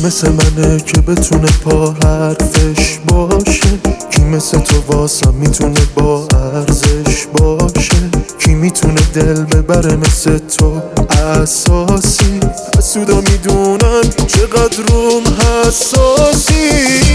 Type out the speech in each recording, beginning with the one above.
مثل منه که بتونه پا حرفش باشه؟ کی مثل تو واسم میتونه با ارزش باشه؟ کی میتونه دل ببره مثل تو اساسی؟ حسودا میدونن چقدر روم حساسی.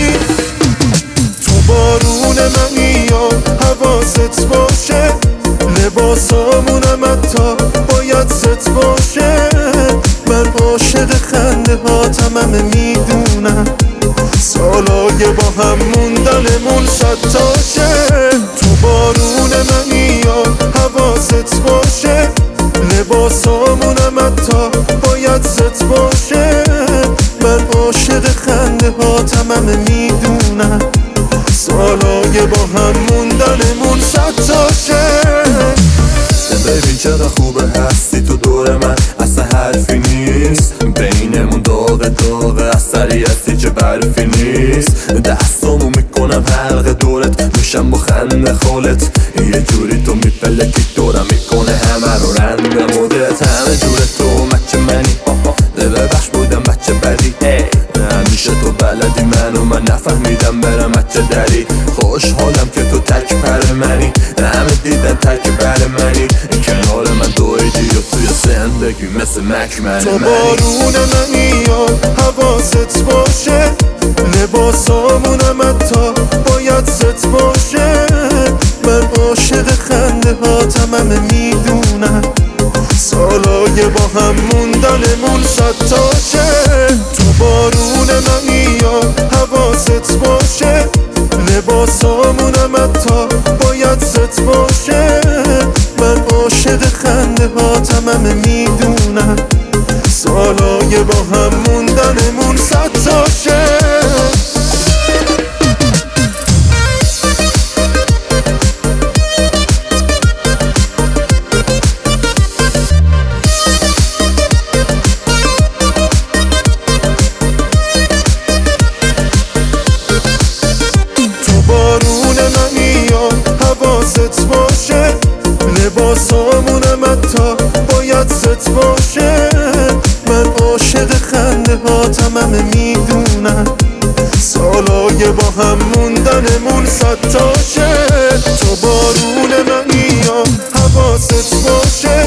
تو بارون منی یا حواست باشه، لباسامونم حتی باید ست باشه. من عاشق خنده هاتم، همه میدونم سالای با هم موندنمون صد تاشه. تو بارون منی یا حواست باشه، لباسامونم حتی باید ست باشه. من عاشق خنده هاتم، همه میدونم سالای با هم موندنمون صد تاشه. ببین چقدر خوبه هستی تو دور من، اصلا حرفی نیست بینمون داغه اثری هستی چه برفی نیست. دستامو میکنم حلقه دورت، میشم با خنده خالت، یه جوری تو میپلکی دورم میکنه همه رو رنده مدت. همه جور تو مچه منی، ببخش بودم بچه بدی، همیشه تو بلدی منو من نفهمیدم برم بچه دری. خوشحالم که تو تک پر منی، همه دیدن تک بر منی، کنار من دویدی و توی زندگی مثل مکمن. تو بارون منی یا حواست باشه، لباسامونم حتی باید ست باشه. من عاشق خنده هاتم، همه میدونم سالای با هم موندنمون صد تاشه. تو بارون منی یا حواست باشه، لباسامونم حتی باید ست باشه. من عاشق خنده هاتم، همه میدونم سالای با هم موندنمون صد تاشه. حواست باشه، لباسامونم حتی باید ست باشه. من عاشق خنده هاتم، همه میدونم سالای با هم موندنمون صد تاشه. تو بارون منی یا حواست باشه،